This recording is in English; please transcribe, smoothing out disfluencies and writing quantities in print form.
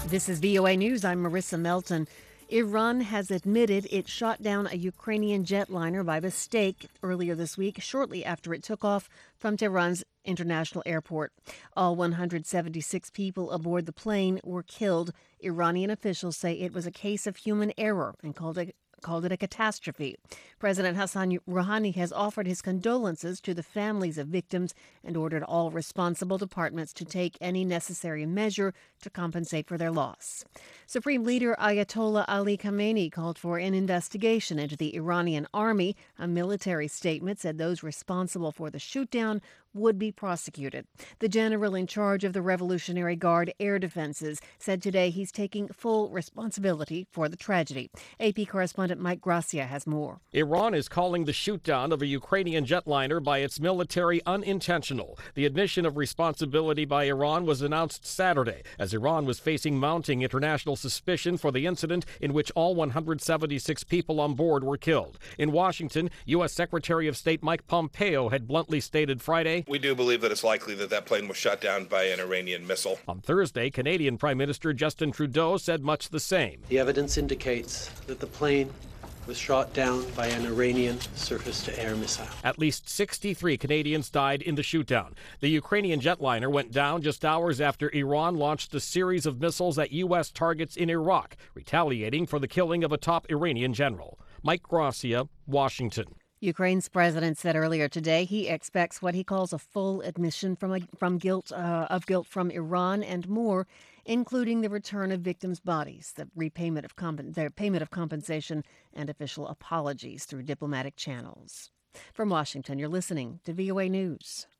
This is VOA News. I'm Marissa Melton. Iran has admitted it shot down a Ukrainian jetliner by mistake earlier this week, shortly after it took off from Tehran's international airport. All 176 people aboard the plane were killed. Iranian officials say it was a case of human error and called it a catastrophe. President Hassan Rouhani has offered his condolences to the families of victims and ordered all responsible departments to take any necessary measure to compensate for their loss. Supreme Leader Ayatollah Ali Khamenei called for an investigation into the Iranian army. A military statement said those responsible for the shootdown would be prosecuted. The general in charge of the Revolutionary Guard Air Defenses said today he's taking full responsibility for the tragedy. AP correspondent Mike Gracia has more. Iran is calling the shootdown of a Ukrainian jetliner by its military unintentional. The admission of responsibility by Iran was announced Saturday as Iran was facing mounting international suspicion for the incident in which all 176 people on board were killed. In Washington, U.S. Secretary of State Mike Pompeo had bluntly stated Friday, "We do believe that it's likely that plane was shot down by an Iranian missile." On Thursday, Canadian Prime Minister Justin Trudeau said much the same. The evidence indicates that the plane was shot down by an Iranian surface-to-air missile. At least 63 Canadians died in the shootdown. The Ukrainian jetliner went down just hours after Iran launched a series of missiles at U.S. targets in Iraq, retaliating for the killing of a top Iranian general. Mike Gracia, Washington. Ukraine's president said earlier today he expects what he calls a full admission from guilt from Iran and more, including the return of victims' bodies, their payment of compensation, and official apologies through diplomatic channels. From Washington, you're listening to VOA News.